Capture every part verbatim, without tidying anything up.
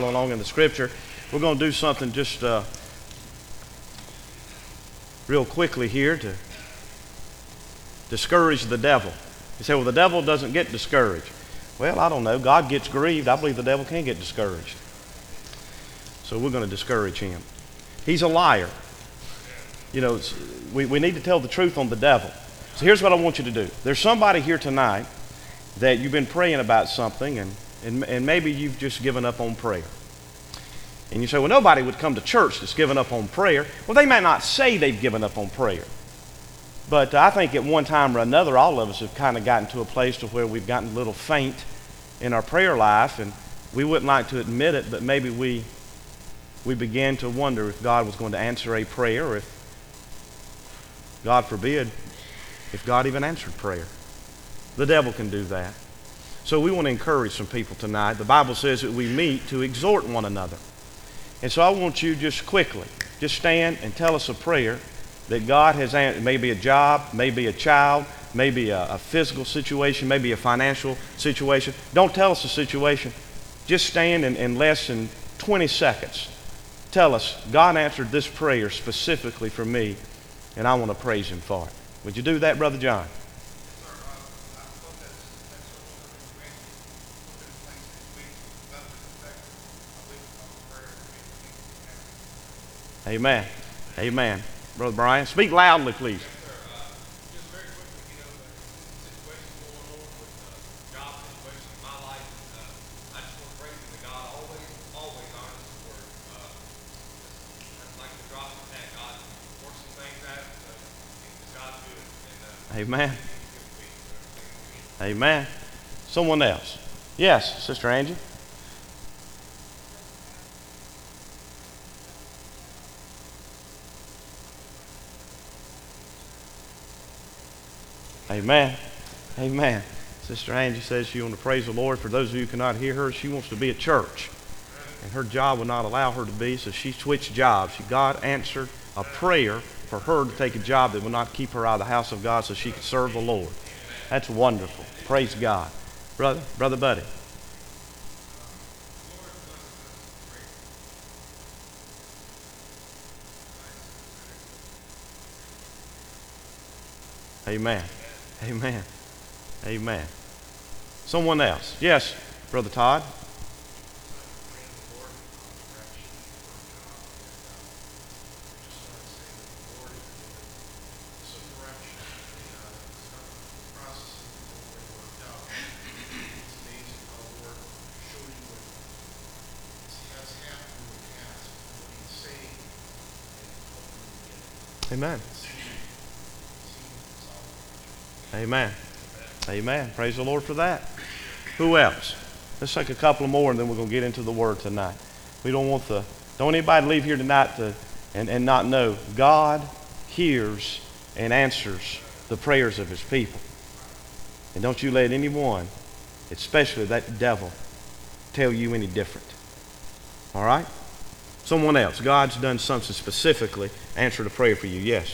along in the scripture. We're going to do something just uh, real quickly here to discourage the devil. You say, well, the devil doesn't get discouraged. Well, I don't know. God gets grieved. I believe the devil can get discouraged. So we're going to discourage him. He's a liar. You know, we, we need to tell the truth on the devil. So here's what I want you to do. There's somebody here tonight that you've been praying about something, and, and, and maybe you've just given up on prayer. And you say, well, nobody would come to church that's given up on prayer. Well, they might not say they've given up on prayer. But I think at one time or another, all of us have kind of gotten to a place to where we've gotten a little faint in our prayer life, and we wouldn't like to admit it, but maybe we we began to wonder if God was going to answer a prayer, or if, God forbid, if God even answered prayer. The devil can do that. So we want to encourage some people tonight. The Bible says that we meet to exhort one another. And so I want you just quickly, just stand and tell us a prayer that God has answered. Maybe a job, maybe a child, maybe a, a physical situation, maybe a financial situation. Don't tell us the situation. Just stand in, in less than twenty seconds. Tell us, God answered this prayer specifically for me, and I want to praise him for it. Would you do that, Brother John? Amen. Amen. Brother Brian, speak loudly, please. Amen. Amen. Someone else. Yes, Sister Angie. Amen. Amen. Sister Angie says she wants to praise the Lord. For those of you who cannot hear her, she wants to be at church. And her job would not allow her to be, so she switched jobs. She, God answered a prayer for her to take a job that would not keep her out of the house of God so she could serve the Lord. That's wonderful. Praise God. Brother, Brother Buddy. Amen. Amen. Amen. Someone else. Yes, Brother Todd. Amen. Amen. Amen. Praise the Lord for that. Who else? Let's take a couple more and then we're going to get into the Word tonight. We don't want the, don't anybody leave here tonight to, and, and not know God hears and answers the prayers of his people. And don't you let anyone, especially that devil, tell you any different. All right? Someone else. God's done something specifically, answered a prayer for you. Yes.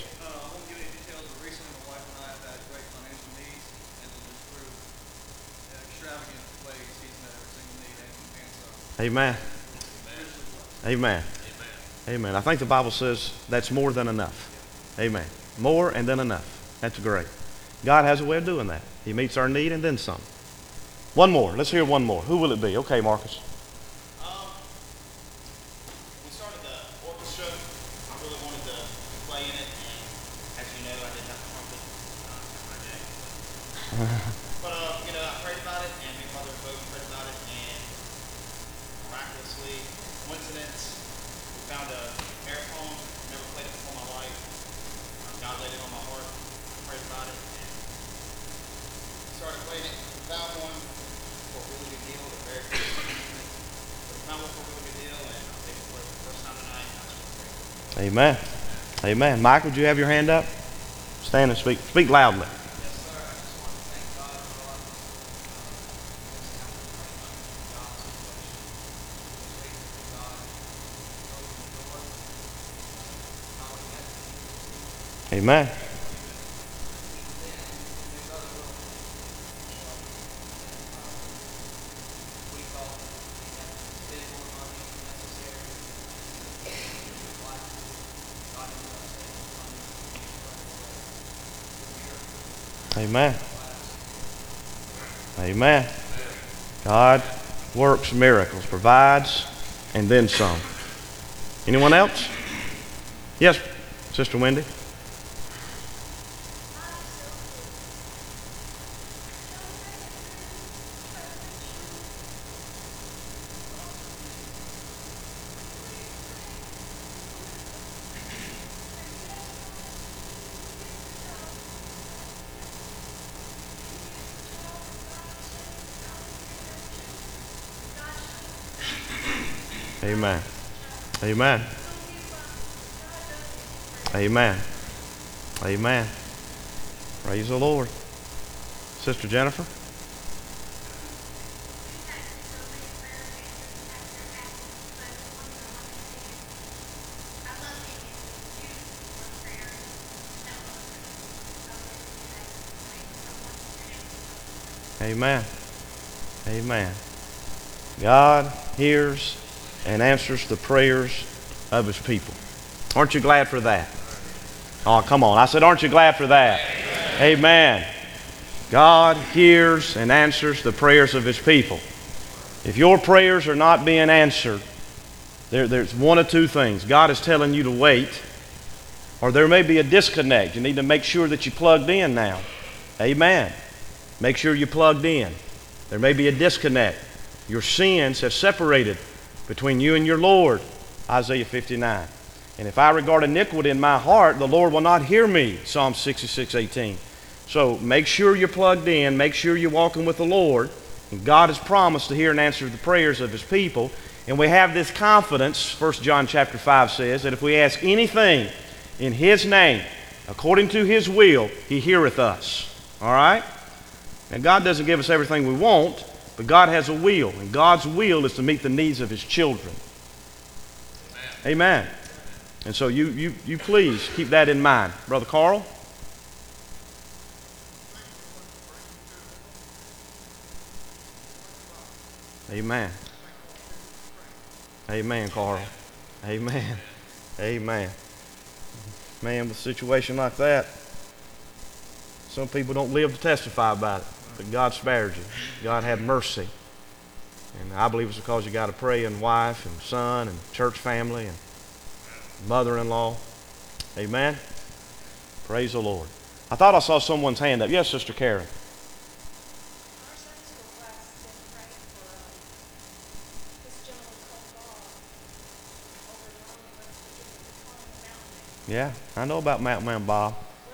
Amen. Amen. Amen. I think the Bible says that's more than enough. Amen. More and then enough. That's great. God has a way of doing that. He meets our need and then some. One more. Let's hear one more. Who will it be? Okay, Marcus. Um, we started the orchestra. I really wanted to play in it. And as you know, I didn't have a trumpet. Uh, my day. But, uh, you know, I prayed about it, and me and Mother both prayed about it, and miraculously, coincidence, we found a marathon. Never played it before in my life. Uh, God laid it on my heart. I prayed about it, and started playing it. We found one for a really good deal. They're very good. But we found one for a really good deal, and I was able to play it for the first time tonight. And I was really grateful. Amen. Amen. Mike, would you have your hand up? Stand and speak. Speak loudly. Amen. Amen. Amen. God works miracles, provides, and then some. Anyone else? Yes, Sister Wendy. Amen. Amen. Amen. Amen. Praise the Lord. Sister Jennifer. Amen. Amen. God hears and answers the prayers of His people. Aren't you glad for that? Oh, come on. I said, aren't you glad for that? Amen. Amen. God hears and answers the prayers of His people. If your prayers are not being answered, there, there's one of two things. God is telling you to wait, or there may be a disconnect. You need to make sure that you're plugged in now. Amen. Make sure you're plugged in. There may be a disconnect. Your sins have separated between you and your Lord, Isaiah fifty-nine. And if I regard iniquity in my heart, the Lord will not hear me, Psalm sixty-six eighteen. So make sure you're plugged in. Make sure you're walking with the Lord. And God has promised to hear and answer the prayers of His people. And we have this confidence, First John chapter five says, that if we ask anything in His name, according to His will, He heareth us. All right? And God doesn't give us everything we want, but God has a will, and God's will is to meet the needs of His children. Amen. Amen. And so you, you, you please keep that in mind. Brother Carl? Amen. Amen, Carl. Amen. Amen. Man, with a situation like that, some people don't live to testify about it. But God spared you. God had mercy. And I believe it's because you got a praying wife and son and church family and mother-in-law. Amen. Praise the Lord. I thought I saw someone's hand up. Yes, Sister Karen. Yeah, I know about Mountain Man Bob.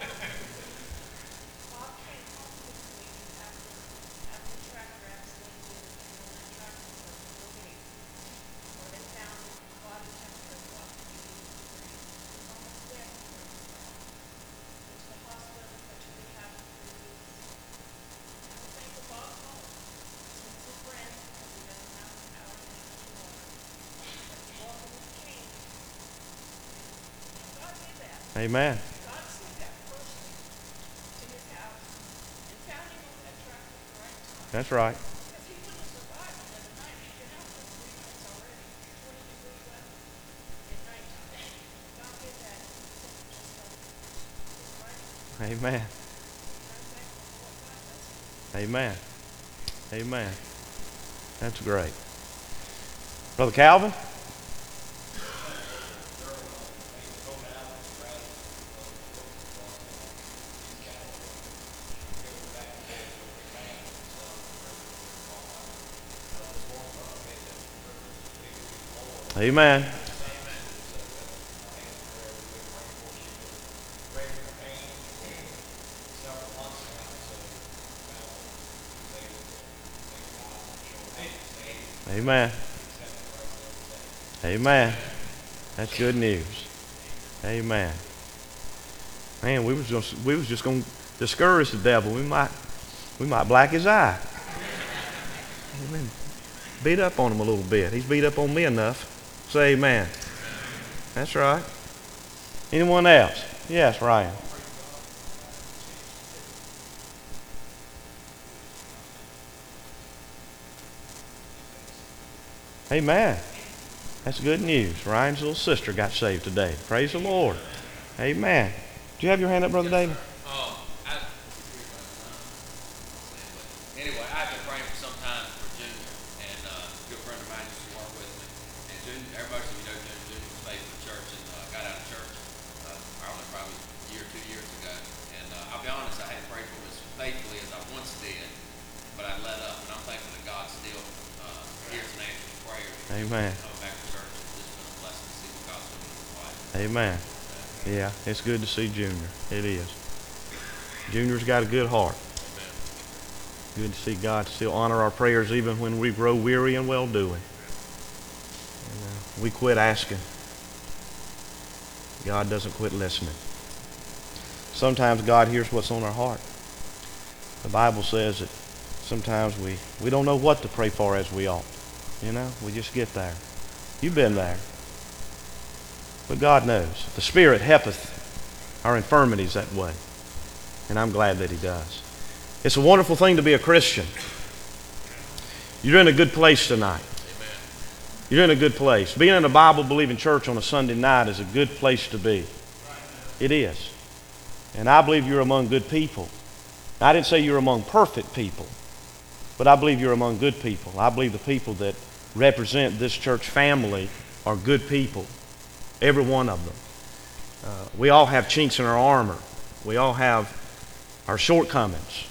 Amen. That's right. Amen. Amen. Amen. That's great. Brother Calvin? Amen. Amen. Amen. That's good news. Amen. Man, we was just we was just gonna discourage the devil. We might we might black his eye. Amen. Beat up on him a little bit. He's beat up on me enough. Say amen. That's right. Anyone else? Yes, Ryan. Amen. That's good news. Ryan's little sister got saved today. Praise the Lord. Amen. Do you have your hand up, Brother David? Everybody, most of you know Junior. Junior was faithful to church and uh, got out of church, uh, I don't know, probably a year or two years ago. And uh, I'll be honest, I hadn't prayed for him as faithfully as I once did, but I let up. And I'm thankful that God still uh, hears and answers prayers. Amen. Coming back to church, it's just been a blessing to see what God's doing in his life. Amen. Yeah, it's good to see Junior. It is. Junior's got a good heart. Amen. Good to see God still honor our prayers even when we grow weary and well-doing. And, uh, we quit asking. God doesn't quit listening. Sometimes God hears what's on our heart. The Bible says that sometimes we, we don't know what to pray for as we ought. You know, we just get there. You've been there. But God knows. The Spirit helpeth our infirmities that way. And I'm glad that He does. It's a wonderful thing to be a Christian. You're in a good place tonight. Amen. You're in a good place. Being in a Bible-believing church on a Sunday night is a good place to be. It is. And I believe you're among good people. I didn't say you're among perfect people, but I believe you're among good people. I believe the people that represent this church family are good people. Every one of them. Uh, we all have chinks in our armor. We all have our shortcomings.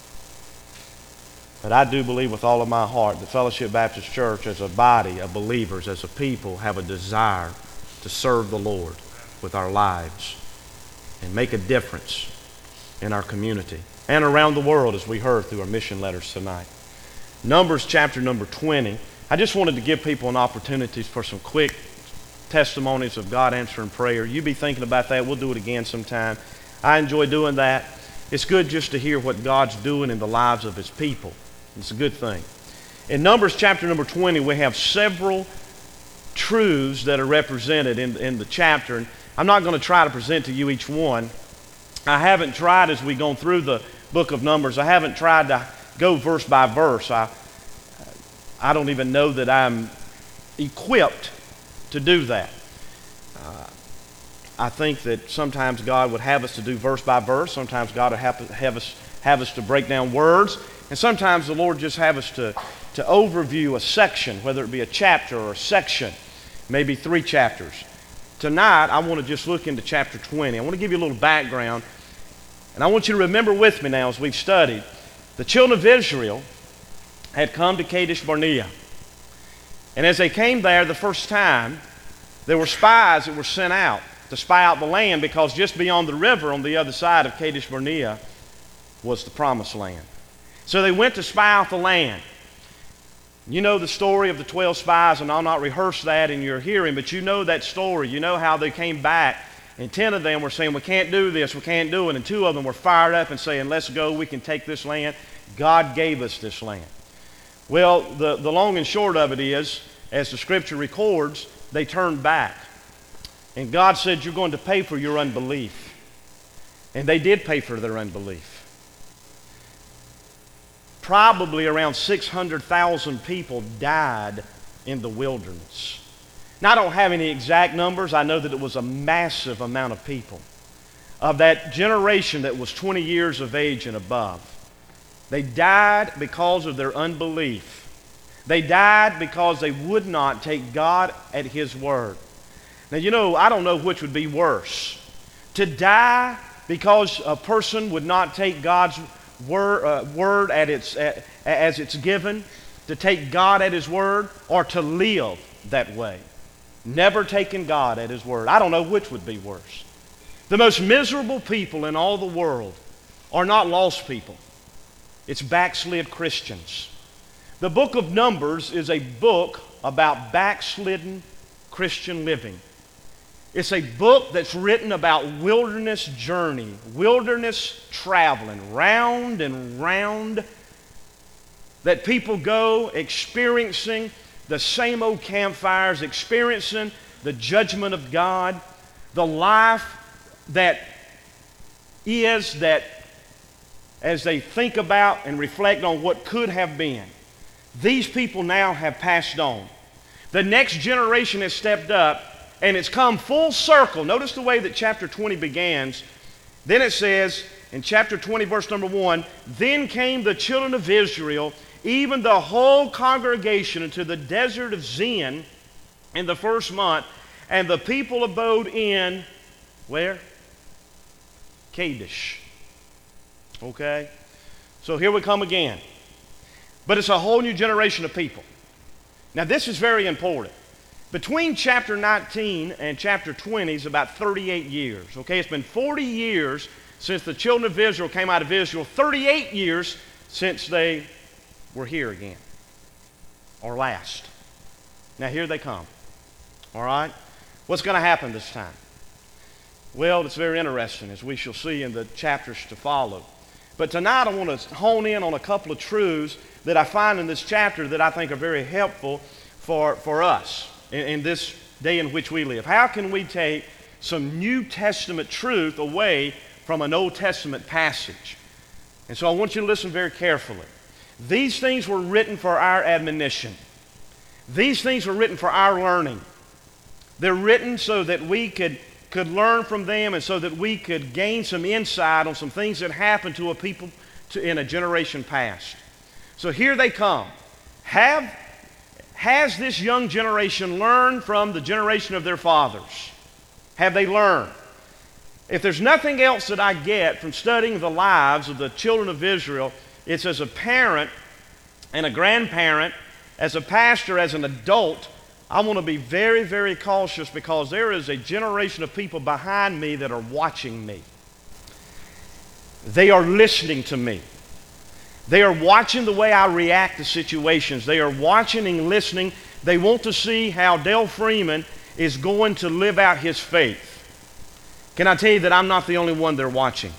But I do believe with all of my heart that Fellowship Baptist Church as a body of believers, as a people, have a desire to serve the Lord with our lives and make a difference in our community and around the world, as we heard through our mission letters tonight. Numbers chapter number twenty. I just wanted to give people an opportunity for some quick testimonies of God answering prayer. You be thinking about that. We'll do it again sometime. I enjoy doing that. It's good just to hear what God's doing in the lives of His people. It's a good thing. In Numbers chapter number twenty, we have several truths that are represented in, in the chapter. And I'm not going to try to present to you each one. I haven't tried as we've gone through the book of Numbers. I haven't tried to go verse by verse. I, I don't even know that I'm equipped to do that. Uh, I think that sometimes God would have us to do verse by verse. Sometimes God would have, have us have us to break down words. And sometimes the Lord just have us to, to overview a section, whether it be a chapter or a section, maybe three chapters. Tonight, I want to just look into chapter twenty. I want to give you a little background. And I want you to remember with me now as we've studied, the children of Israel had come to Kadesh Barnea. And as they came there the first time, there were spies that were sent out to spy out the land, because just beyond the river on the other side of Kadesh Barnea was the promised land. So they went to spy out the land. You know the story of the twelve spies, and I'll not rehearse that in your hearing, but you know that story. You know how they came back, and ten of them were saying, we can't do this, we can't do it. And two of them were fired up and saying, let's go, we can take this land. God gave us this land. Well, the, the long and short of it is, as the scripture records, they turned back. And God said, you're going to pay for your unbelief. And they did pay for their unbelief. Probably around six hundred thousand people died in the wilderness. Now, I don't have any exact numbers. I know that it was a massive amount of people. Of that generation that was twenty years of age and above, they died because of their unbelief. They died because they would not take God at His word. Now, you know, I don't know which would be worse. To die because a person would not take God's word, uh, word at its, uh, as it's given, to take God at His word, or to live that way, never taking God at His word. I don't know which would be worse. The most miserable people in all the world are not lost people. It's backslid Christians. The book of Numbers is a book about backslidden Christian living. It's a book that's written about wilderness journey, wilderness traveling, round and round, that people go experiencing the same old campfires, experiencing the judgment of God, the life that is, that as they think about and reflect on what could have been, these people now have passed on. The next generation has stepped up, and it's come full circle. Notice the way that chapter twenty begins. Then it says in chapter twenty, verse number one, then came the children of Israel, even the whole congregation, into the desert of Zin, in the first month, and the people abode in, where? Kadesh. Okay? So here we come again. But it's a whole new generation of people. Now this is very important. Between chapter nineteen and chapter twenty is about thirty-eight years. Okay, it's been forty years since the children of Israel came out of Israel, thirty-eight years since they were here again, or last. Now here they come. All right? What's going to happen this time? Well, it's very interesting, as we shall see in the chapters to follow. But tonight I want to hone in on a couple of truths that I find in this chapter that I think are very helpful for, for us in, in this day in which we live. How can we take some New Testament truth away from an Old Testament passage? And so I want you to listen very carefully. These things were written for our admonition. These things were written for our learning. They're written so that we could, could learn from them and so that we could gain some insight on some things that happened to a people to, in a generation past. So here they come. Have, has this young generation learned from the generation of their fathers? Have they learned? If there's nothing else that I get from studying the lives of the children of Israel, it's as a parent and a grandparent, as a pastor, as an adult, I want to be very, very cautious because there is a generation of people behind me that are watching me. They are listening to me. They are watching the way I react to situations. They are watching and listening. They want to see how Dale Freeman is going to live out his faith. Can I tell you that I'm not the only one they're watching?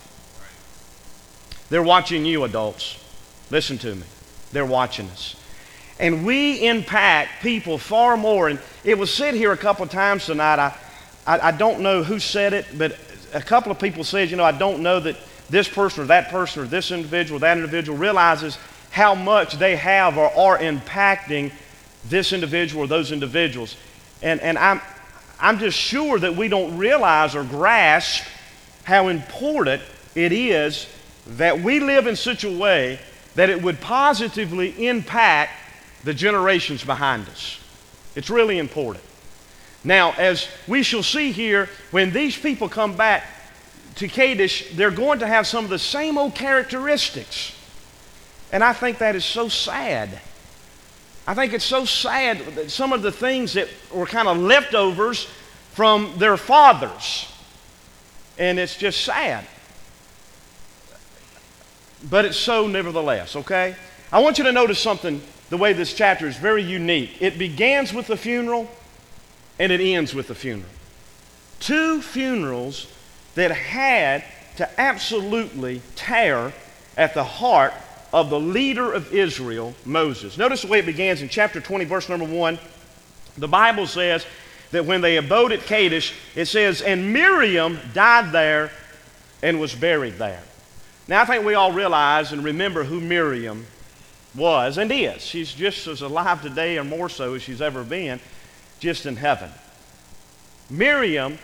They're watching you, adults. Listen to me. They're watching us. And we impact people far more. And it was said here a couple of times tonight. I, I, I don't know who said it, but a couple of people said, you know, I don't know that this person or that person or this individual, that individual realizes how much they have or are impacting this individual or those individuals. And, and I'm, I'm just sure that we don't realize or grasp how important it is that we live in such a way that it would positively impact the generations behind us. It's really important. Now, as we shall see here, when these people come back to Kadesh, they're going to have some of the same old characteristics. And I think that is so sad. I think it's so sad that some of the things that were kind of leftovers from their fathers. And it's just sad. But it's so nevertheless, okay? I want you to notice something, the way this chapter is very unique. It begins with the funeral and it ends with the funeral. Two funerals that had to absolutely tear at the heart of the leader of Israel, Moses. Notice the way it begins in chapter twenty, verse number one. The Bible says that when they abode at Kadesh, it says, and Miriam died there and was buried there. Now I think we all realize and remember who Miriam was and is. She's just as alive today or more so as she's ever been, just in heaven. Miriam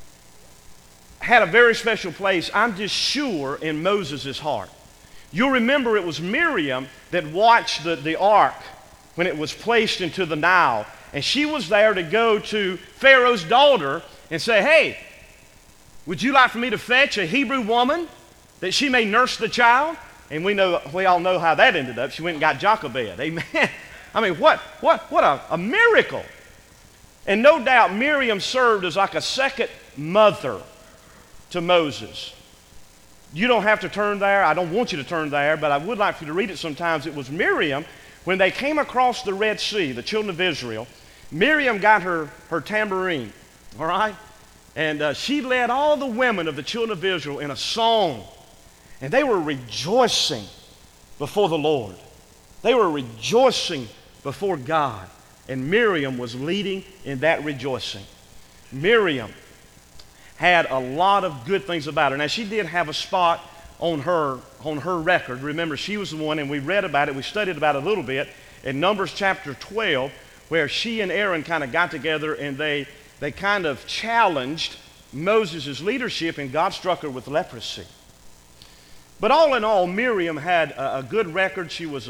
had a very special place, I'm just sure, in Moses' heart. You'll remember it was Miriam that watched the, the ark when it was placed into the Nile. And she was there to go to Pharaoh's daughter and say, hey, would you like for me to fetch a Hebrew woman that she may nurse the child? And we know, we all know how that ended up. She went and got Jochebed. Amen. I mean, what, what, what a, a miracle. And no doubt Miriam served as like a second mother to Moses. You don't have to turn there. I don't want you to turn there, but I would like for you to read it sometimes. It was Miriam, when they came across the Red Sea, the children of Israel, Miriam got her, her tambourine, all right? And uh, she led all the women of the children of Israel in a song. And they were rejoicing before the Lord. They were rejoicing before God. And Miriam was leading in that rejoicing. Miriam had a lot of good things about her. Now, she did have a spot on her, on her record. Remember, she was the one, and we read about it, we studied about it a little bit in Numbers chapter twelve, where she and Aaron kind of got together and they, they kind of challenged Moses' leadership, and God struck her with leprosy. But all in all, Miriam had a, a good record. She was a,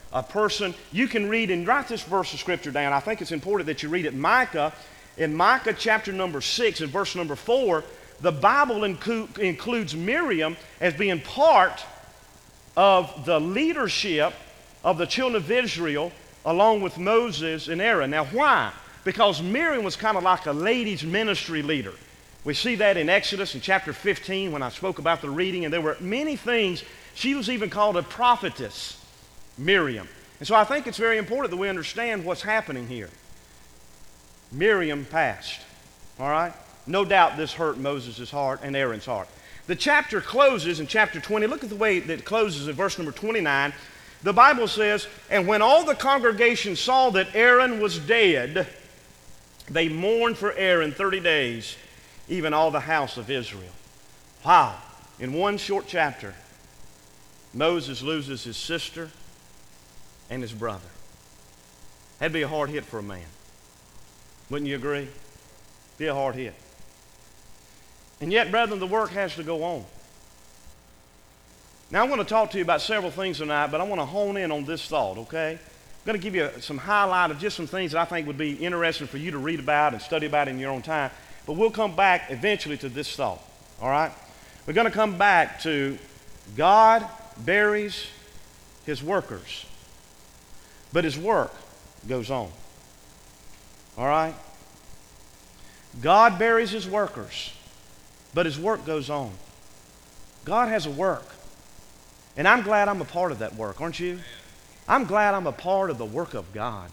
a person. You can read and write this verse of Scripture down. I think it's important that you read it. Micah, in Micah chapter number six and verse number four, the Bible inclu- includes Miriam as being part of the leadership of the children of Israel along with Moses and Aaron. Now why? Because Miriam was kind of like a ladies' ministry leader. We see that in Exodus in chapter fifteen when I spoke about the reading, and there were many things. She was even called a prophetess, Miriam. And so I think it's very important that we understand what's happening here. Miriam passed, all right? No doubt this hurt Moses' heart and Aaron's heart. The chapter closes in chapter twenty. Look at the way that it closes in verse number twenty-nine. The Bible says, "And when all the congregation saw that Aaron was dead, they mourned for Aaron thirty days, even all the house of Israel." Wow. In one short chapter, Moses loses his sister and his brother. That'd be a hard hit for a man. Wouldn't you agree? Be a hard hit. And yet, brethren, the work has to go on. Now, I want to talk to you about several things tonight, but I want to hone in on this thought, okay? I'm going to give you some highlight of just some things that I think would be interesting for you to read about and study about in your own time. But we'll come back eventually to this thought, all right? We're going to come back to God buries his workers, but his work goes on, all right? God buries his workers, but his work goes on. God has a work, and I'm glad I'm a part of that work, aren't you? I'm glad I'm a part of the work of God.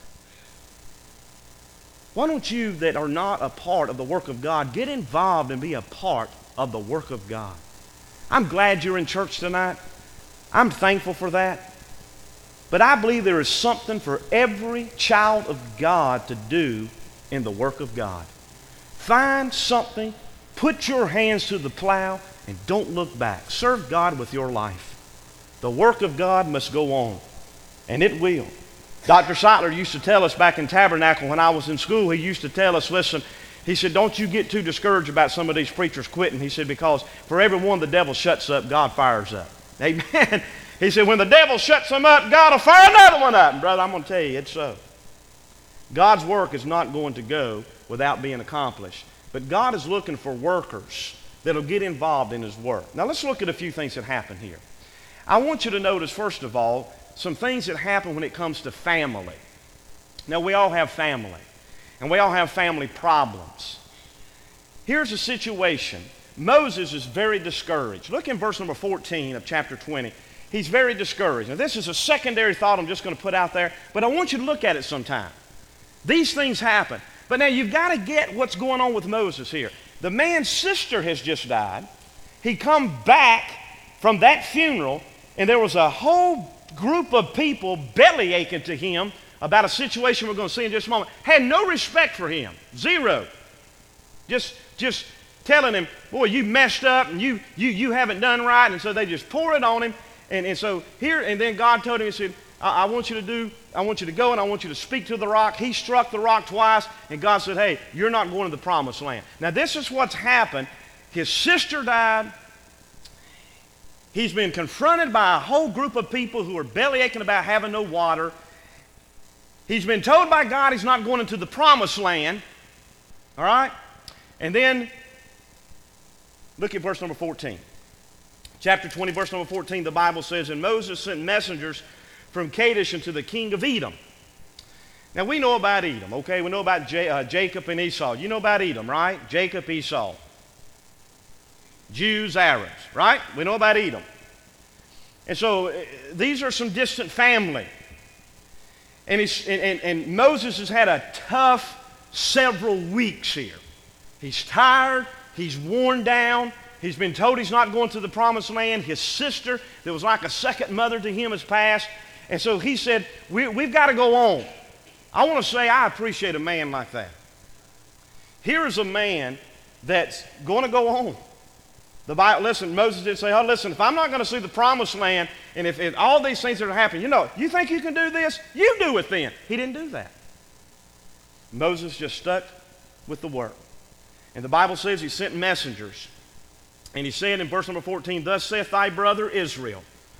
Why don't you that are not a part of the work of God get involved and be a part of the work of God? I'm glad you're in church tonight. I'm thankful for that. But I believe there is something for every child of God to do in the work of God. Find something, put your hands to the plow, and don't look back. Serve God with your life. The work of God must go on, and it will. Doctor Seitler used to tell us back in Tabernacle when I was in school, he used to tell us, listen, he said, don't you get too discouraged about some of these preachers quitting. He said, because for every one the devil shuts up, God fires up. Amen. He said, when the devil shuts them up, God will fire another one up. And brother, I'm going to tell you, it's so. God's work is not going to go without being accomplished. But God is looking for workers that will get involved in his work. Now let's look at a few things that happen here. I want you to notice, first of all, some things that happen when it comes to family. Now, we all have family, and we all have family problems. Here's a situation. Moses is very discouraged. Look in verse number fourteen of chapter twenty. He's very discouraged. Now, this is a secondary thought I'm just going to put out there, but I want you to look at it sometime. These things happen. But now, you've got to get what's going on with Moses here. The man's sister has just died. He come back from that funeral, and there was a whole group of people belly aching to him about a situation we're going to see in just a moment. Had no respect for him. Zero. Just, just telling him, boy, you messed up and you, you, you haven't done right. And so they just pour it on him. And, and so here, and then God told him, he said, I, I want you to do, I want you to go and I want you to speak to the rock. He struck the rock twice, and God said, hey, you're not going to the promised land. Now this is what's happened. His sister died. He's been confronted by a whole group of people who are belly aching about having no water. He's been told by God he's not going into the promised land. All right? And then, look at verse number fourteen. Chapter twenty, verse number fourteen, the Bible says, and Moses sent messengers from Kadesh unto the king of Edom. Now, we know about Edom, okay? We know about J- uh, Jacob and Esau. You know about Edom, right? Jacob, Esau. Jews, Arabs, right? We know about Edom. And so uh, these are some distant family. And, he's, and, and, and Moses has had a tough several weeks here. He's tired. He's worn down. He's been told he's not going to the promised land. His sister, that was like a second mother to him, has passed. And so he said, we, we've got to go on. I want to say I appreciate a man like that. Here is a man that's going to go on. The Bible, listen, Moses did say, oh, listen, if I'm not going to see the promised land, and if, if all these things that are happening, you know, you think you can do this? You do it then. He didn't do that. Moses just stuck with the work. And the Bible says he sent messengers. And he said in verse number fourteen, thus saith thy brother Israel,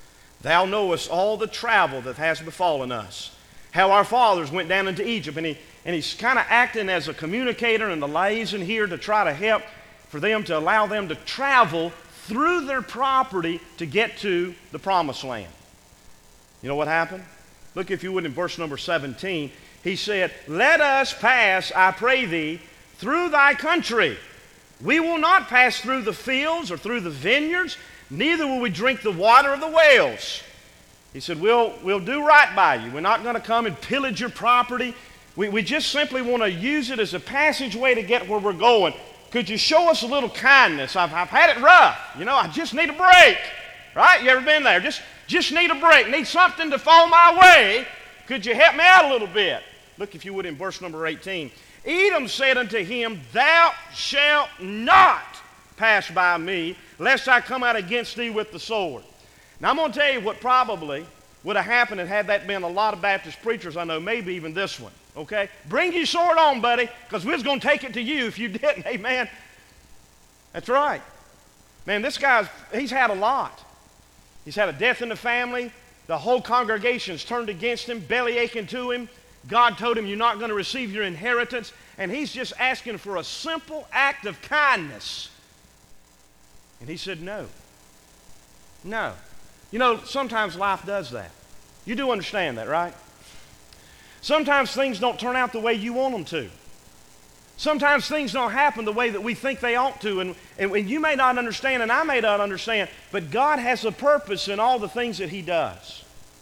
Thou knowest all the travel that has befallen us, how our fathers went down into Egypt. And, he, and he's kind of acting as a communicator and the liaison here to try to help for them to allow them to travel through their property to get to the promised land. You know what happened? Look, if you would, in verse number seventeen. He said, let us pass, I pray thee, through thy country. We will not pass through the fields or through the vineyards, neither will we drink the water of the wells. He said, we'll, we'll do right by you. We're not going to come and pillage your property. We, we just simply want to use it as a passageway to get where we're going. Could you show us a little kindness? I've, I've had it rough. You know, I just need a break. Right? You ever been there? Just, just need a break. Need something to fall my way. Could you help me out a little bit? Look, if you would, in verse number eighteen. Edom said unto him, thou shalt not pass by me, lest I come out against thee with the sword. Now, I'm going to tell you what probably would have happened had that been a lot of Baptist preachers I know, maybe even this one. Okay? Bring your sword on, buddy, because we're going to take it to you if you didn't. Amen? That's right. Man, this guy's, he's had a lot. He's had a death in the family. The whole congregation's turned against him, belly aching to him. God told him, you're not going to receive your inheritance. And he's just asking for a simple act of kindness. And he said, no. No. You know, sometimes life does that. You do understand that, right? Sometimes things don't turn out the way you want them to. Sometimes things don't happen the way that we think they ought to. And, and you may not understand, and I may not understand, but God has a purpose in all the things that he does.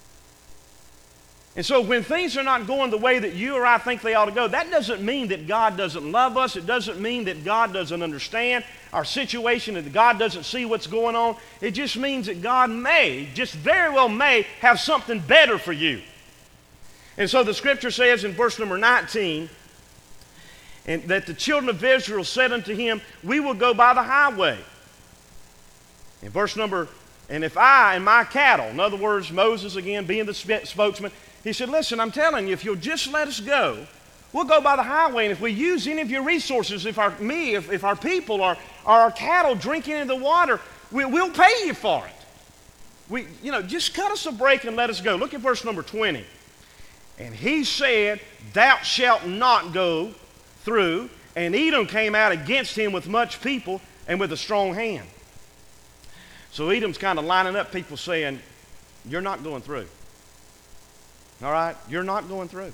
And so when things are not going the way that you or I think they ought to go, that doesn't mean that God doesn't love us. It doesn't mean that God doesn't understand our situation, that God doesn't see what's going on. It just means that God may, just very well may, have something better for you. And so the scripture says in verse number nineteen, and that the children of Israel said unto him, we will go by the highway. In verse number, and if I and my cattle, in other words, Moses again being the spokesman, he said, listen, I'm telling you, if you'll just let us go, we'll go by the highway. And if we use any of your resources, if our me, if, if our people or, or our cattle drink any of the water, we, we'll pay you for it. We, you know, just cut us a break and let us go. Look at verse number twenty. And he said, thou shalt not go through. And Edom came out against him with much people and with a strong hand. So Edom's kind of lining up people saying, you're not going through. All right? You're not going through.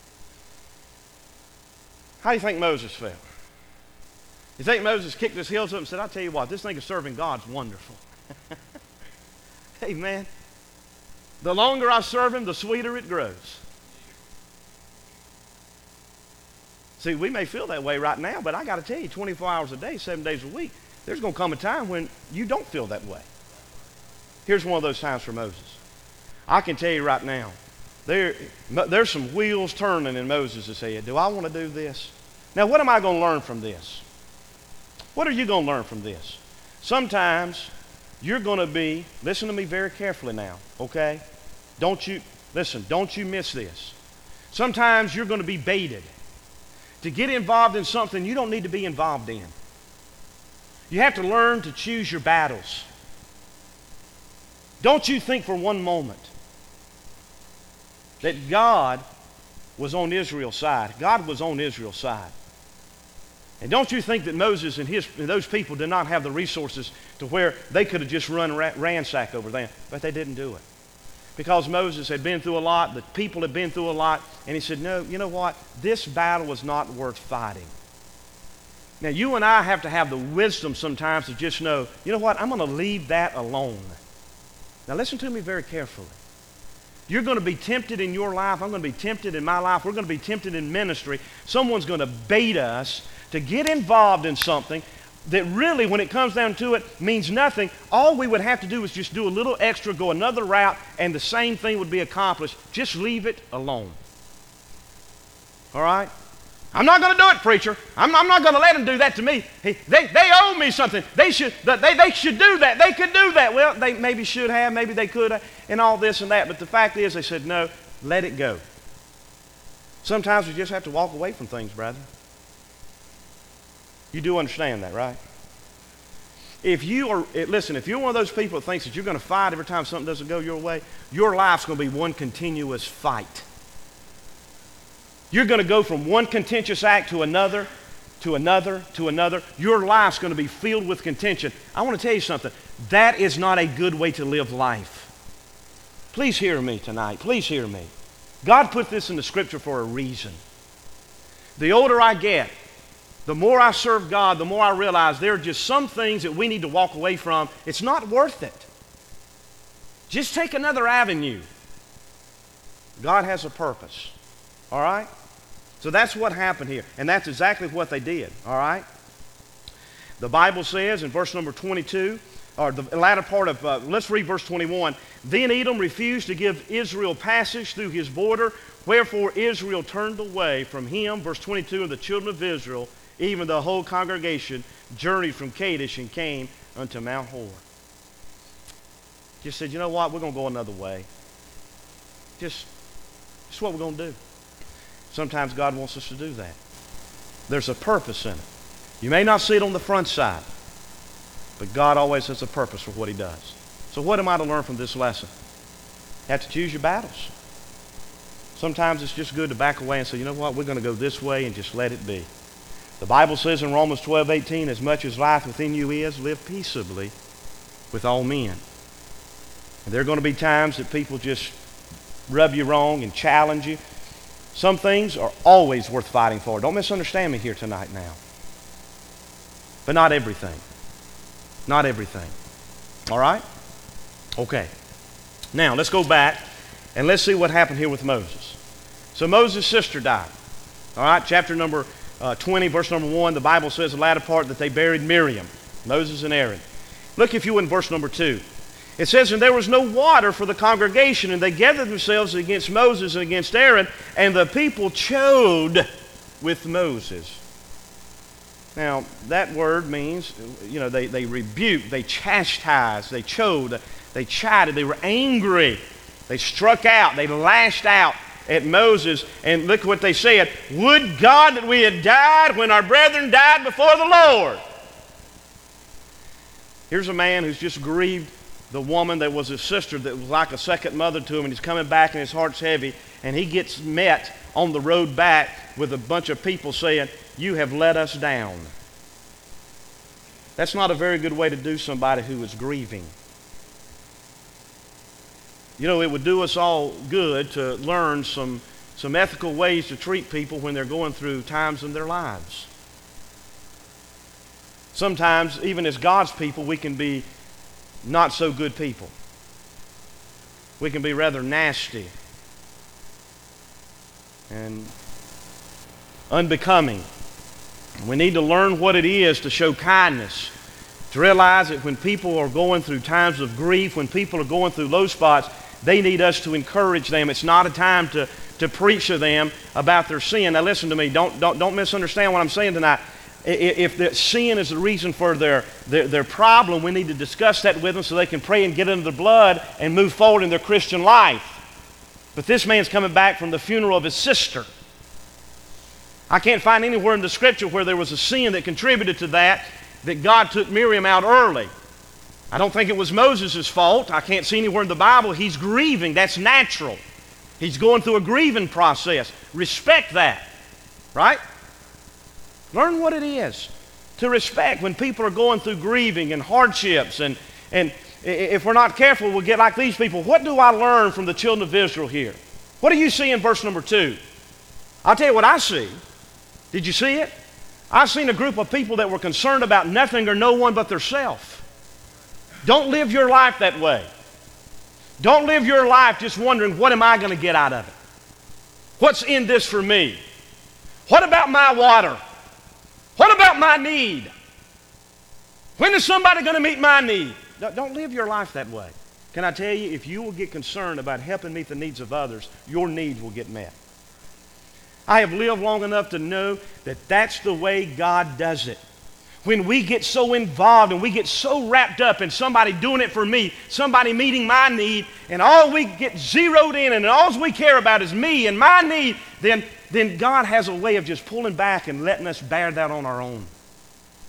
How do you think Moses felt? You think Moses kicked his heels up and said, I'll tell you what, this thing of serving God's wonderful. Amen. The longer I serve him, the sweeter it grows. See, we may feel that way right now, but I got to tell you, twenty-four hours a day, seven days a week, there's going to come a time when you don't feel that way. Here's one of those times for Moses. I can tell you right now, there, there's some wheels turning in Moses' head. Do I want to do this? Now, what am I going to learn from this? What are you going to learn from this? Sometimes you're going to be, listen to me very carefully now, okay? Don't you, listen, don't you miss this. Sometimes you're going to be baited to get involved in something you don't need to be involved in. You have to learn to choose your battles. Don't you think for one moment that God was on Israel's side. God was on Israel's side. And don't you think that Moses and his and those people did not have the resources to where they could have just run ransack over them, but they didn't do it. Because Moses had been through a lot, the people had been through a lot, and he said, no, you know what? This battle was not worth fighting. Now, you and I have to have the wisdom sometimes to just know, you know what? I'm going to leave that alone. Now, listen to me very carefully. You're going to be tempted in your life. I'm going to be tempted in my life. We're going to be tempted in ministry. Someone's going to bait us to get involved in something that really, when it comes down to it, means nothing. All we would have to do is just do a little extra, go another route, and the same thing would be accomplished. Just leave it alone. All right? I'm not going to do it, preacher. I'm, I'm not going to let them do that to me. He, they, they owe me something. They should, they, they should do that. They could do that. Well, they maybe should have, maybe they could have, and all this and that. But the fact is, they said, no, let it go. Sometimes we just have to walk away from things, brother. You do understand that, right? If you are, eh, listen, if you're one of those people that thinks that you're going to fight every time something doesn't go your way, your life's going to be one continuous fight. You're going to go from one contentious act to another, to another, to another. Your life's going to be filled with contention. I want to tell you something. That is not a good way to live life. Please hear me tonight. Please hear me. God put this in the Scripture for a reason. The older I get, the more I serve God, the more I realize there are just some things that we need to walk away from. It's not worth it. Just take another avenue. God has a purpose. All right? So that's what happened here. And that's exactly what they did. All right? The Bible says in verse number twenty-two, or the latter part of, uh, let's read verse twenty-one. Then Edom refused to give Israel passage through his border, wherefore Israel turned away from him. Verse twenty-two, and the children of Israel, even the whole congregation, journeyed from Kadesh and came unto Mount Hor. Just said, you know what, we're going to go another way. Just, just what we're going to do. Sometimes God wants us to do that. There's a purpose in it. You may not see it on the front side, but God always has a purpose for what He does. So what am I to learn from this lesson? You have to choose your battles. Sometimes it's just good to back away and say, you know what, we're going to go this way and just let it be. The Bible says in Romans twelve eighteen, as much as life within you is, live peaceably with all men. And there are going to be times that people just rub you wrong and challenge you. Some things are always worth fighting for. Don't misunderstand me here tonight now. But not everything. Not everything. All right? Okay. Now, let's go back and let's see what happened here with Moses. So Moses' sister died. All right? Chapter number uh, twenty, verse number one, the Bible says the latter part that they buried Miriam, Moses and Aaron. Look, if you would, in verse number two. It says, and there was no water for the congregation, and they gathered themselves against Moses and against Aaron, and the people chode with Moses. Now, that word means, you know, they, they rebuked, they chastised, they chode, they chided, they were angry. They struck out, they lashed out at Moses, and look what they said. Would God that we had died when our brethren died before the Lord. Here's a man who's just grieved the woman that was his sister that was like a second mother to him, and he's coming back and his heart's heavy, and he gets met on the road back with a bunch of people saying, you have let us down. That's not a very good way to do somebody who is grieving. You know, it would do us all good to learn some, some ethical ways to treat people when they're going through times in their lives. Sometimes, even as God's people, we can be not so good people. We can be rather nasty and unbecoming. We need to learn what it is to show kindness, to realize that when people are going through times of grief, when people are going through low spots, they need us to encourage them. It's not a time to, to preach to them about their sin. Now listen to me, don't, don't, don't misunderstand what I'm saying tonight. If the sin is the reason for their, their, their problem, we need to discuss that with them so they can pray and get into the blood and move forward in their Christian life. But this man's coming back from the funeral of his sister. I can't find anywhere in the Scripture where there was a sin that contributed to that, that God took Miriam out early. I don't think it was Moses' fault. I can't see anywhere in the Bible. He's grieving. That's natural. He's going through a grieving process. Respect that. Right? Learn what it is to respect when people are going through grieving and hardships. And, and if we're not careful, we'll get like these people. What do I learn from the children of Israel here? What do you see in verse number two? I'll tell you what I see. Did you see it? I've seen a group of people that were concerned about nothing or no one but themselves. Don't live your life that way. Don't live your life just wondering, what am I going to get out of it? What's in this for me? What about my water? What about my need? When is somebody going to meet my need? Don't live your life that way. Can I tell you, if you will get concerned about helping meet the needs of others, your needs will get met. I have lived long enough to know that that's the way God does it. When we get so involved and we get so wrapped up in somebody doing it for me, somebody meeting my need, and all we get zeroed in and all we care about is me and my need, then, then God has a way of just pulling back and letting us bear that on our own.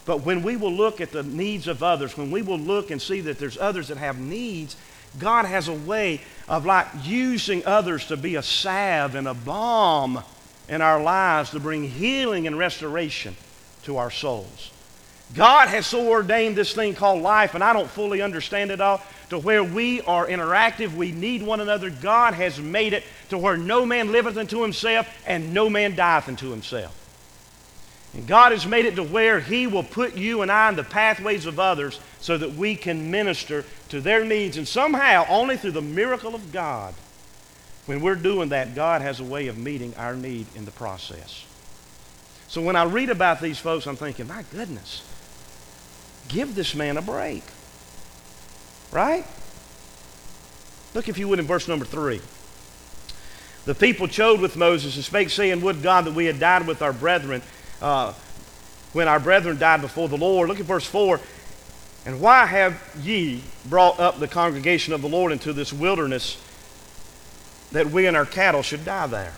But when we will look at the needs of others, when we will look and see that there's others that have needs, God has a way of like using others to be a salve and a balm in our lives to bring healing and restoration to our souls. God has so ordained this thing called life, and I don't fully understand it all, to where we are interactive, we need one another. God has made it to where no man liveth unto himself and no man dieth unto himself. And God has made it to where He will put you and I in the pathways of others so that we can minister to their needs. And somehow, only through the miracle of God, when we're doing that, God has a way of meeting our need in the process. So when I read about these folks, I'm thinking, my goodness, give this man a break. Right? Look, if you would, in verse number three. The people chode with Moses and spake, saying, would God that we had died with our brethren, uh, when our brethren died before the Lord. Look at verse four. And why have ye brought up the congregation of the Lord into this wilderness, that we and our cattle should die there?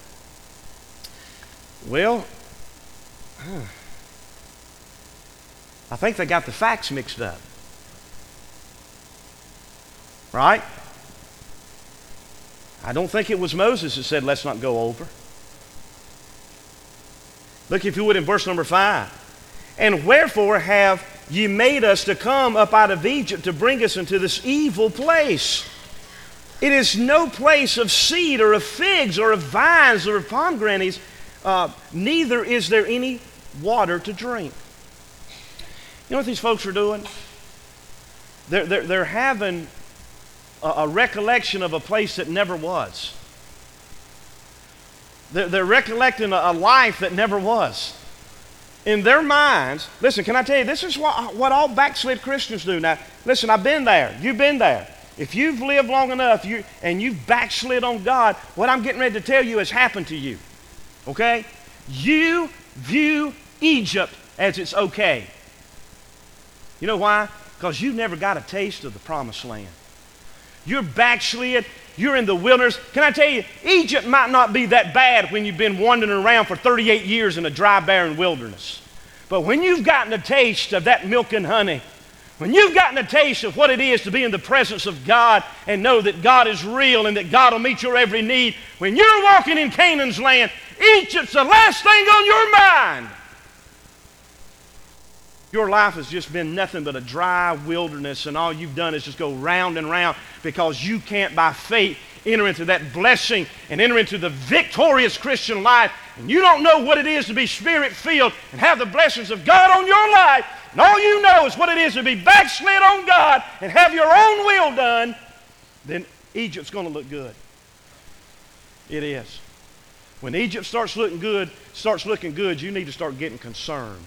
Well, huh, I think they got the facts mixed up. Right? I don't think it was Moses that said, let's not go over. Look, if you would, in verse number five. And wherefore have ye made us to come up out of Egypt to bring us into this evil place? It is no place of seed or of figs or of vines or of pomegranates, uh, neither is there any water to drink. You know what these folks are doing? They're, they're, they're having a, a recollection of a place that never was. They're, they're recollecting a, a life that never was. In their minds, listen, can I tell you, this is what, what all backslid Christians do. Now, listen, I've been there. You've been there. If you've lived long enough you, and you've backslid on God, what I'm getting ready to tell you has happened to you. Okay? You view Egypt as it's okay. You know why? Because you never got a taste of the promised land. You're backslid. You're in the wilderness. Can I tell you, Egypt might not be that bad when you've been wandering around for thirty-eight years in a dry, barren wilderness. But when you've gotten a taste of that milk and honey, when you've gotten a taste of what it is to be in the presence of God and know that God is real and that God will meet your every need, when you're walking in Canaan's land, Egypt's the last thing on your mind. Your life has just been nothing but a dry wilderness, and all you've done is just go round and round because you can't by faith enter into that blessing and enter into the victorious Christian life. And you don't know what it is to be Spirit-filled and have the blessings of God on your life. And all you know is what it is to be backslid on God and have your own will done. Then Egypt's going to look good. It is. When Egypt starts looking good, starts looking good, you need to start getting concerned.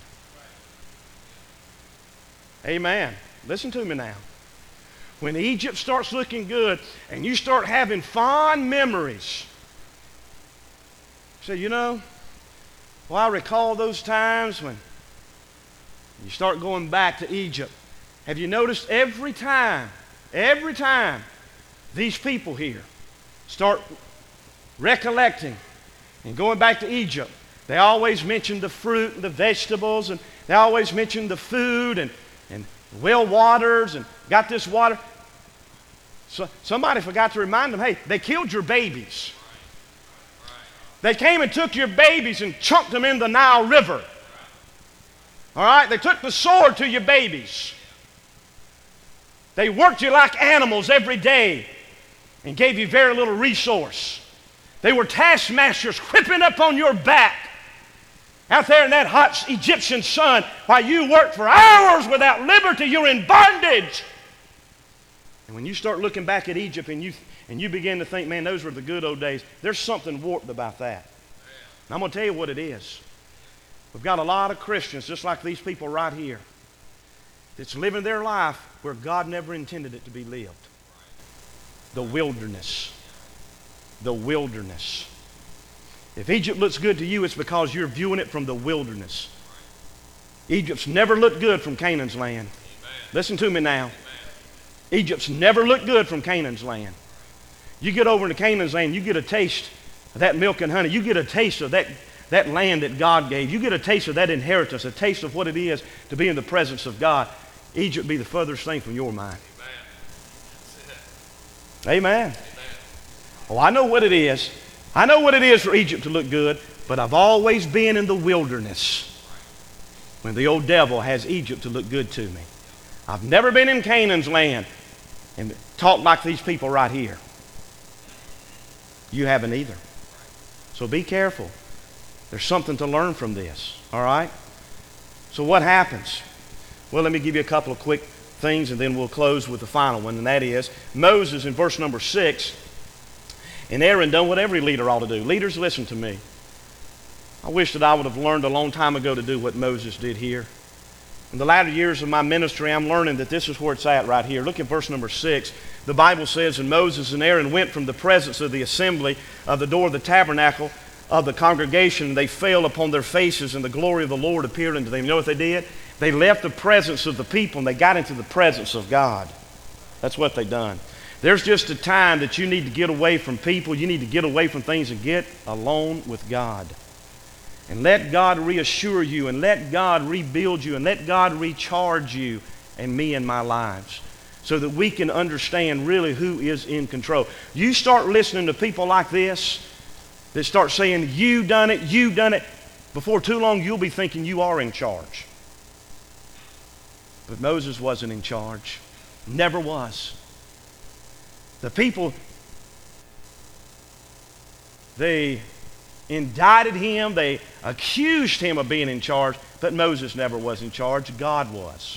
Amen. Listen to me now. When Egypt starts looking good and you start having fond memories, say, you know, well, I recall those times when you start going back to Egypt. Have you noticed every time, every time these people here start recollecting and going back to Egypt, they always mention the fruit and the vegetables, and they always mention the food and and well waters and got this water. So somebody forgot to remind them, hey, they killed your babies. They came and took your babies and chunked them in the Nile River. All right? They took the sword to your babies. They worked you like animals every day and gave you very little resource. They were taskmasters whipping up on your back out there in that hot Egyptian sun while you worked for hours without liberty. You're in bondage. And when you start looking back at Egypt and you, and you begin to think, man, those were the good old days, there's something warped about that. And I'm going to tell you what it is. We've got a lot of Christians, just like these people right here, that's living their life where God never intended it to be lived. The wilderness. The wilderness. If Egypt looks good to you, it's because you're viewing it from the wilderness. Egypt's never looked good from Canaan's land. Amen. Listen to me now. Amen. Egypt's never looked good from Canaan's land. You get over into Canaan's land, you get a taste of that milk and honey. You get a taste of that, that land that God gave, you get a taste of that inheritance, a taste of what it is to be in the presence of God, Egypt be the furthest thing from your mind. Amen. Amen. Oh, I know what it is. I know what it is for Egypt to look good, but I've always been in the wilderness when the old devil has Egypt to look good to me. I've never been in Canaan's land and talked like these people right here. You haven't either. So be careful. There's something to learn from this, all right? So what happens? Well, let me give you a couple of quick things, and then we'll close with the final one, and that is Moses in verse number six, and Aaron done what every leader ought to do. Leaders, listen to me. I wish that I would have learned a long time ago to do what Moses did here. In the latter years of my ministry, I'm learning that this is where it's at right here. Look at verse number six. The Bible says, and Moses and Aaron went from the presence of the assembly of the door of the tabernacle of the congregation, and they fell upon their faces, and the glory of the Lord appeared unto them. You know what they did? They left the presence of the people, and they got into the presence of God. That's what they done. There's just a time that you need to get away from people. You need to get away from things and get alone with God. And let God reassure you, and let God rebuild you, and let God recharge you and me in my lives, so that we can understand really who is in control. You start listening to people like this that start saying, you done it, you done it. Before too long, you'll be thinking you are in charge. But Moses wasn't in charge. Never was. The people, they indicted him, they accused him of being in charge, but Moses never was in charge. God was.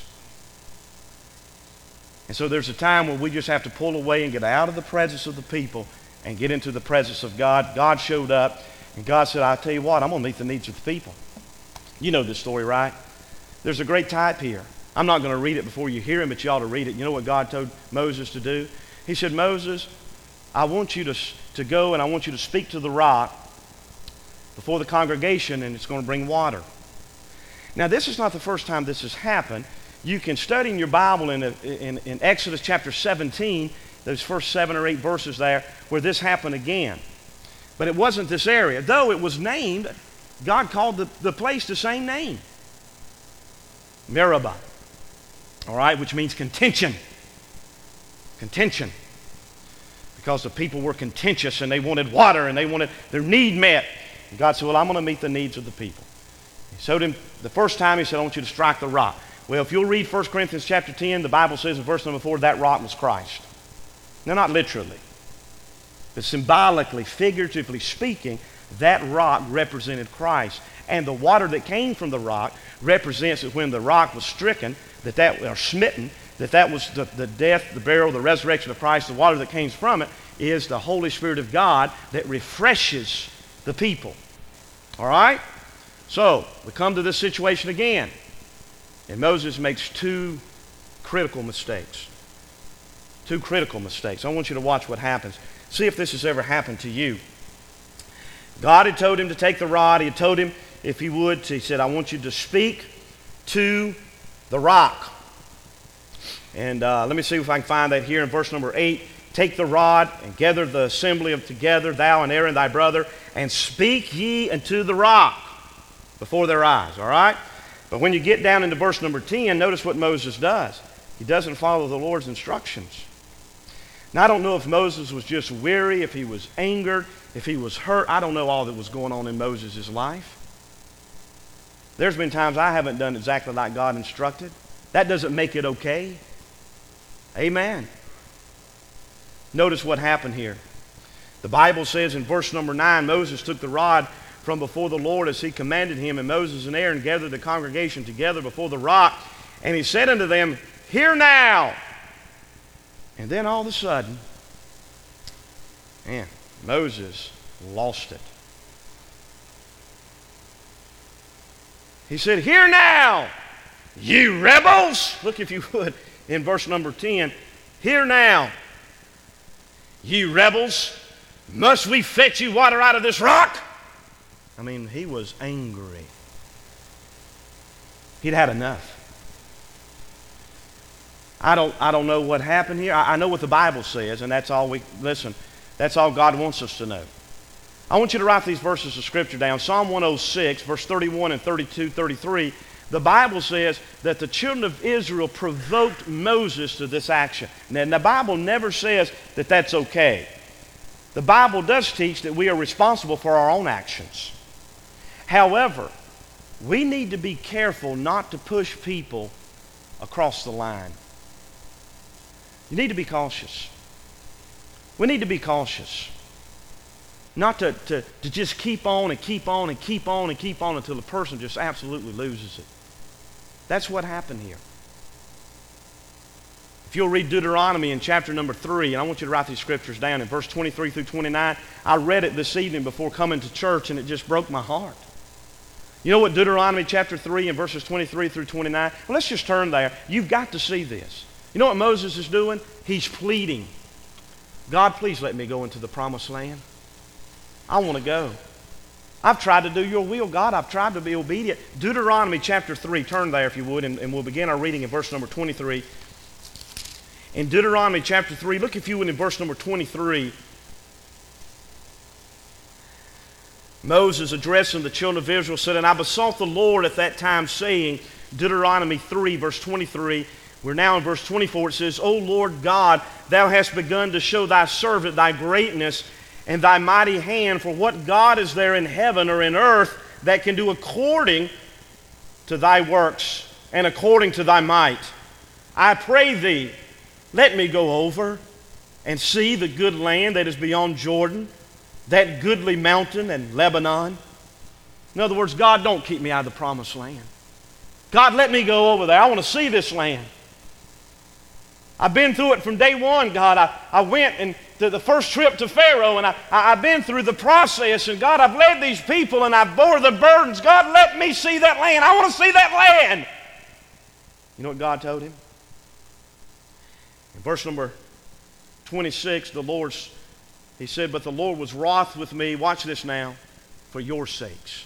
And so there's a time where we just have to pull away and get out of the presence of the people and get into the presence of God. God showed up, and God said, I'll tell you what, I'm going to meet the needs of the people. You know this story, right? There's a great type here. I'm not going to read it before you hear him, but you ought to read it. You know what God told Moses to do? He said, Moses, I want you to, to go and I want you to speak to the rock before the congregation, and it's going to bring water. Now, this is not the first time this has happened. You can study in your Bible in, in, in Exodus chapter seventeen, those first seven or eight verses there, where this happened again. But it wasn't this area. Though it was named, God called the, the place the same name. Meribah. All right, which means contention. Contention. Because the people were contentious and they wanted water and they wanted their need met. And God said, well, I'm going to meet the needs of the people. He showed him the first time, he said, I want you to strike the rock. Well, if you'll read First Corinthians chapter ten, the Bible says in verse number four, that rock was Christ. Now, not literally, but symbolically, figuratively speaking, that rock represented Christ. And the water that came from the rock represents that when the rock was stricken, that that, or smitten, that that was the, the death, the burial, the resurrection of Christ. The water that came from it is the Holy Spirit of God that refreshes the people. All right? So, we come to this situation again. And Moses makes two critical mistakes. Two critical mistakes. I want you to watch what happens. See if this has ever happened to you. God had told him to take the rod. He had told him if he would, he said, I want you to speak to the rock. And uh, let me see if I can find that here in verse number eight. Take the rod and gather the assembly of together, thou and Aaron thy brother, and speak ye unto the rock before their eyes. All right? But when you get down into verse number ten, notice what Moses does. He doesn't follow the Lord's instructions. Now, I don't know if Moses was just weary, if he was angered, if he was hurt. I don't know all that was going on in Moses' life. There's been times I haven't done exactly like God instructed. That doesn't make it okay. Amen. Notice what happened here. The Bible says in verse number nine, Moses took the rod from before the Lord as he commanded him, and Moses and Aaron gathered the congregation together before the rock, and he said unto them, hear now. And then all of a sudden, man, Moses lost it. He said, hear now, you rebels. Look, if you would, in verse number ten, hear now, you rebels, must we fetch you water out of this rock? I mean, he was angry. He'd had enough. I don't, I don't know what happened here. I, I know what the Bible says, and that's all we, listen, that's all God wants us to know. I want you to write these verses of Scripture down. Psalm one oh six, verse thirty-one and thirty-two, thirty-three. The Bible says that the children of Israel provoked Moses to this action. Now, the Bible never says that that's okay. The Bible does teach that we are responsible for our own actions. However, we need to be careful not to push people across the line. You need to be cautious. We need to be cautious. Not to, to, to just keep on and keep on and keep on and keep on until the person just absolutely loses it. That's what happened here. If you'll read Deuteronomy in chapter number three, and I want you to write these scriptures down in verse twenty-three through twenty-nine. I read it this evening before coming to church, and it just broke my heart. You know what Deuteronomy chapter three and verses twenty-three through twenty-nine? Well, let's just turn there. You've got to see this. You know what Moses is doing? He's pleading. God, please let me go into the promised land. I want to go. I've tried to do your will, God. I've tried to be obedient. Deuteronomy chapter three, turn there if you would, and, and we'll begin our reading in verse number twenty-three. In Deuteronomy chapter three, look if you would in verse number twenty-three. Moses addressing the children of Israel said, "And I besought the Lord at that time, saying," Deuteronomy three, verse twenty-three, we're now in verse twenty-four, it says, "O Lord God, thou hast begun to show thy servant thy greatness and thy mighty hand, for what God is there in heaven or in earth that can do according to thy works and according to thy might? I pray thee, let me go over and see the good land that is beyond Jordan, that goodly mountain and Lebanon." In other words, God, don't keep me out of the promised land. God, let me go over there. I want to see this land. I've been through it from day one, God. I, I went and to the first trip to Pharaoh, and I, I, I've been through the process, and God, I've led these people, and I've bore the burdens. God, let me see that land. I want to see that land. You know what God told him? In verse number twenty-six, the Lord's, he said, "But the Lord was wroth with me," watch this now, "for your sakes."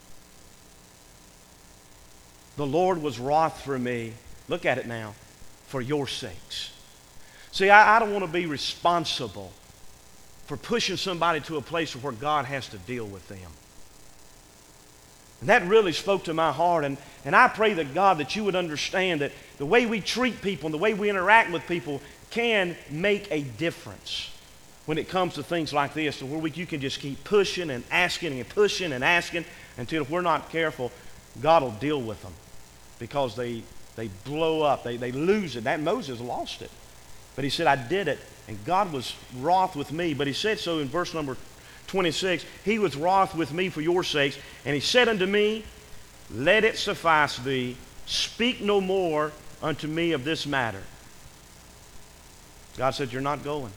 The Lord was wroth for me, look at it now, for your sakes. See, I, I don't want to be responsible for pushing somebody to a place where God has to deal with them. And that really spoke to my heart. And, and I pray that God, that you would understand that the way we treat people and the way we interact with people can make a difference when it comes to things like this, where we, you can just keep pushing and asking and pushing and asking until, if we're not careful, God will deal with them because they, they blow up. They, they lose it. That Moses lost it. But he said, "I did it, and God was wroth with me." But he said so in verse number twenty-six, "He was wroth with me for your sakes. And he said unto me, Let it suffice thee. Speak no more unto me of this matter." God said, "You're not going.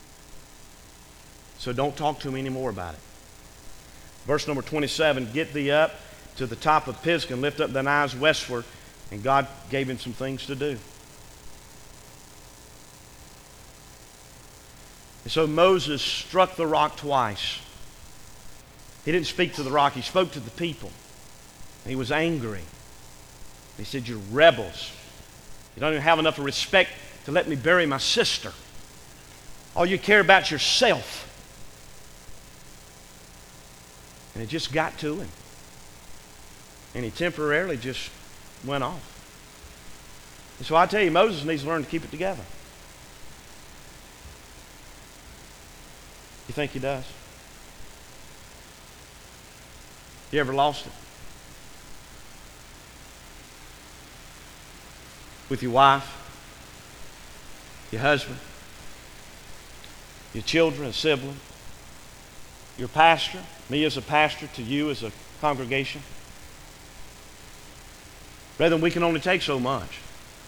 So don't talk to me anymore about it." Verse number twenty-seven, "Get thee up to the top of Pisgah and lift up thine eyes westward." And God gave him some things to do. And so Moses struck the rock twice. He didn't speak to the rock. He spoke to the people. And he was angry. He said, "You're rebels. You don't even have enough respect to let me bury my sister. All you care about yourself." And it just got to him. And he temporarily just went off. And so I tell you, Moses needs to learn to keep it together. You think he does? You ever lost it? With your wife, your husband, your children, a sibling, your pastor, me as a pastor, to you as a congregation? Brethren, we can only take so much.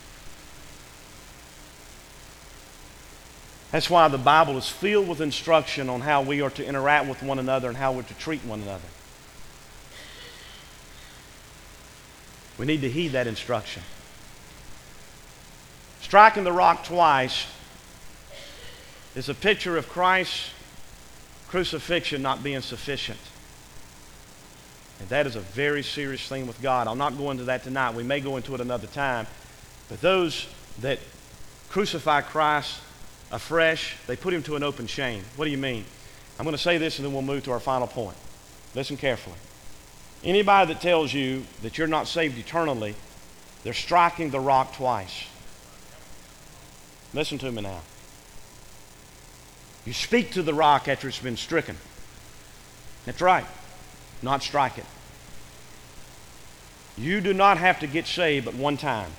That's why the Bible is filled with instruction on how we are to interact with one another and how we're to treat one another. We need to heed that instruction. Striking the rock twice is a picture of Christ's crucifixion not being sufficient. And that is a very serious thing with God. I'll not go into that tonight. We may go into it another time. But those that crucify Christ afresh, they put him to an open shame. What do you mean? I'm going to say this and then we'll move to our final point. Listen carefully. Anybody that tells you that you're not saved eternally, they're striking the rock twice. Listen to me now. You speak to the rock after it's been stricken. That's right. Not strike it. You do not have to get saved but one time.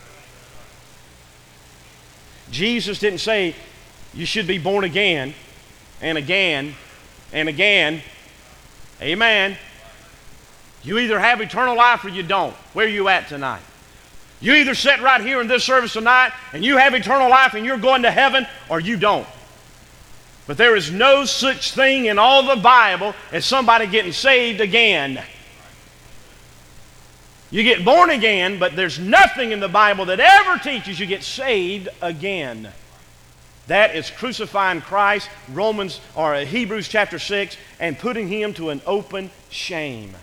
Jesus didn't say you should be born again and again and again. Amen. You either have eternal life or you don't. Where are you at tonight? You either sit right here in this service tonight and you have eternal life and you're going to heaven, or you don't. But there is no such thing in all the Bible as somebody getting saved again. You get born again, but there's nothing in the Bible that ever teaches you get saved again. That is crucifying Christ, Romans or Hebrews chapter six, and putting him to an open shame.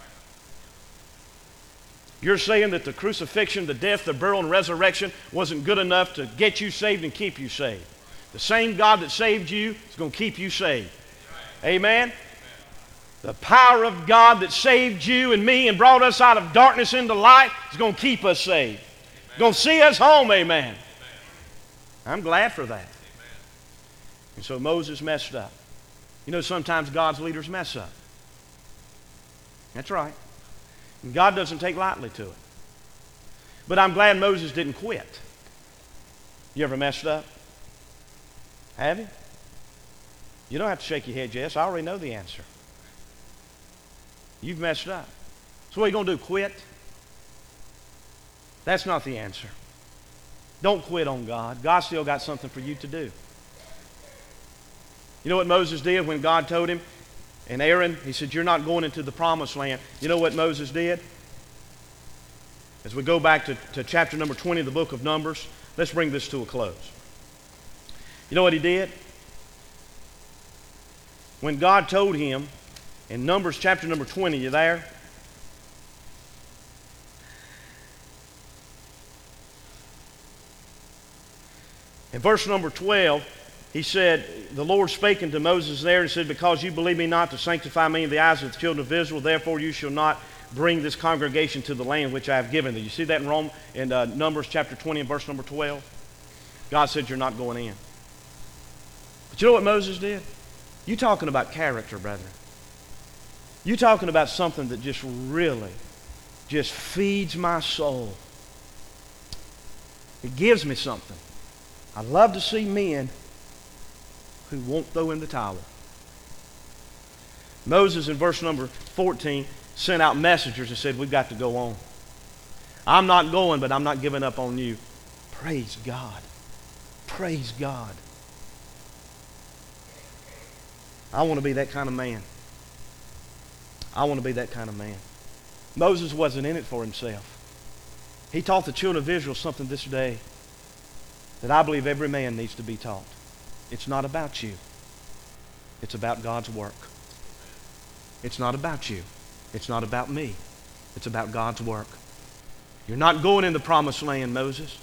You're saying that the crucifixion, the death, the burial, and resurrection wasn't good enough to get you saved and keep you saved. The same God that saved you is going to keep you saved. Amen? The power of God that saved you and me and brought us out of darkness into light is going to keep us saved. Going to see us home, amen. I'm glad for that. And so Moses messed up. You know, sometimes God's leaders mess up. That's right. And God doesn't take lightly to it. But I'm glad Moses didn't quit. You ever messed up? Have you? You don't have to shake your head, yes. I already know the answer. You've messed up. So what are you going to do, quit? That's not the answer. Don't quit on God. God still got something for you to do. You know what Moses did when God told him, and Aaron, he said, you're not going into the promised land. You know what Moses did? As we go back to, to chapter number twenty of the book of Numbers, let's bring this to a close. You know what he did? When God told him in Numbers chapter number twenty, you there? In verse number twelve, he said, the Lord spake unto Moses there and said, because you believe me not to sanctify me in the eyes of the children of Israel, therefore you shall not bring this congregation to the land which I have given thee. You see that in Rome, in uh, Numbers chapter twenty and verse number twelve? God said you're not going in. But you know what Moses did? You talking about character, brethren. You talking about something that just really just feeds my soul. It gives me something. I love to see men who won't throw in the towel. Moses in verse number fourteen sent out messengers and said, we've got to go on. I'm not going, but I'm not giving up on you. Praise God. Praise God. I want to be that kind of man. I want to be that kind of man. Moses wasn't in it for himself. He taught the children of Israel something this day that I believe every man needs to be taught. It's not about you. It's about God's work. It's not about you. It's not about me. It's about God's work. You're not going in the promised land, Moses.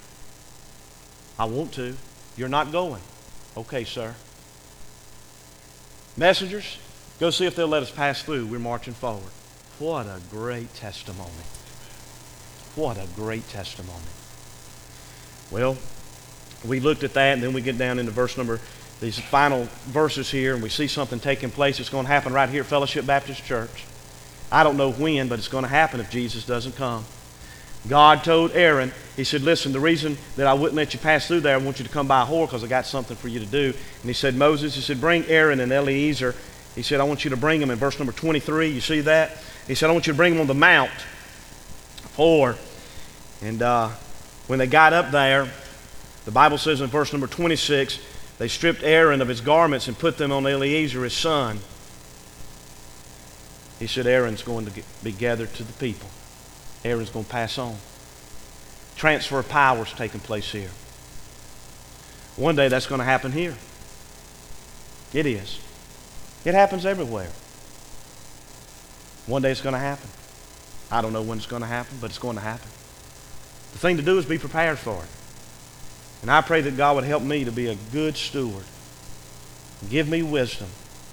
I want to. You're not going. Okay, sir. Messengers, go see if they'll let us pass through. We're marching forward. What a great testimony. What a great testimony. Well, we looked at that, and then we get down into verse number, these final verses here, and we see something taking place. It's going to happen right here at Fellowship Baptist Church. I don't know when, but it's going to happen if Jesus doesn't come. God told Aaron, he said, listen, the reason that I wouldn't let you pass through there, I want you to come by Hor because I got something for you to do. And he said, Moses, he said, bring Aaron and Eleazar. He said, I want you to bring them in verse number twenty-three. You see that? He said, I want you to bring them on the mount, Hor. And uh, when they got up there, the Bible says in verse number twenty-six, they stripped Aaron of his garments and put them on Eleazar, his son. He said, Aaron's going to get, be gathered to the people. Aaron's going to pass on. Transfer of power is taking place here. One day that's going to happen here. It is. It happens everywhere. One day it's going to happen. I don't know when it's going to happen, but it's going to happen. The thing to do is be prepared for it. And I pray that God would help me to be a good steward. Give me wisdom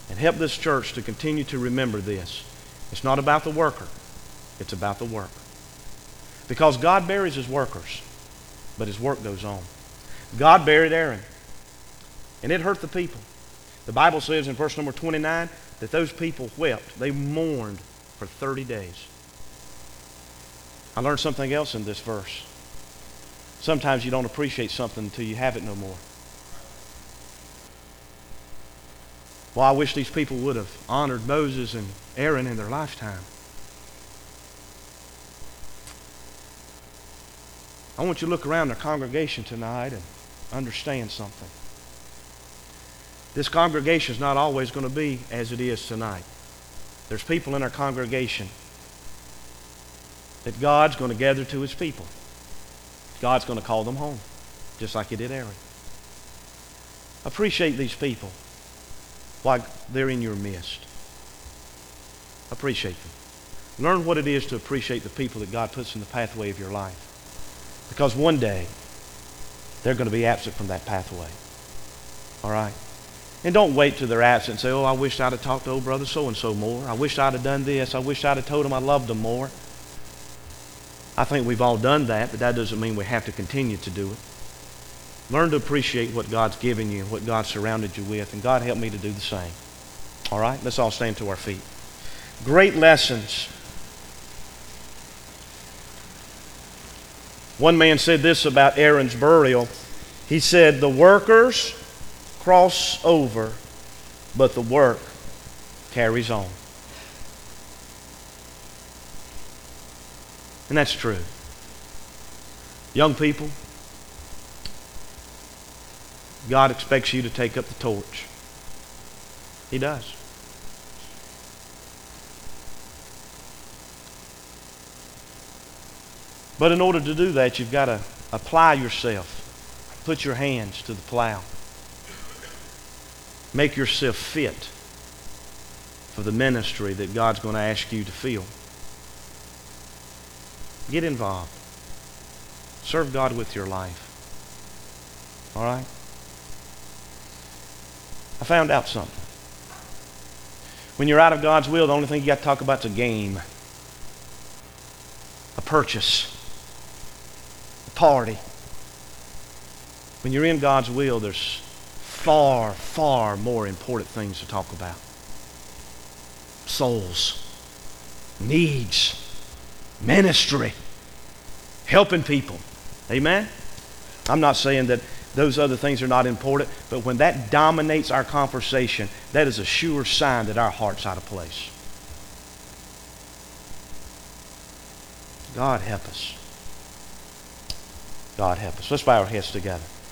And help this church to continue to remember this. It's not about the worker. It's about the work. Because God buries his workers, but his work goes on. God buried Aaron, and it hurt the people. The Bible says in verse number twenty-nine that those people wept. They mourned for thirty days. I learned something else in this verse. Sometimes you don't appreciate something until you have it no more. Well, I wish these people would have honored Moses and Aaron in their lifetime. I want you to look around the congregation tonight and understand something. This congregation is not always going to be as it is tonight. There's people in our congregation that God's going to gather to his people. God's going to call them home, just like he did Aaron. Appreciate these people while they're in your midst. Appreciate them. Learn what it is to appreciate the people that God puts in the pathway of your life. Because one day, they're going to be absent from that pathway. All right? And don't wait till they're absent and say, oh, I wish I'd have talked to old brother so-and-so more. I wish I'd have done this. I wish I'd have told him I loved him more. I think we've all done that, but that doesn't mean we have to continue to do it. Learn to appreciate what God's given you and what God surrounded you with, and God help me to do the same. All right? Let's all stand to our feet. Great lessons. One man said this about Aaron's burial. He said, the workers cross over, but the work carries on. And that's true. Young people, God expects you to take up the torch. He does. But in order to do that, you've got to apply yourself. Put your hands to the plow. Make yourself fit for the ministry that God's going to ask you to fill. Get involved. Serve God with your life. All right? I found out something. When you're out of God's will, the only thing you got to talk about is a game, a purchase, a party. When you're in God's will, there's far, far more important things to talk about. Souls, needs, ministry, helping people. Amen? I'm not saying that those other things are not important, but when that dominates our conversation, that is a sure sign that our heart's out of place. God help us. God help us. Let's bow our heads together.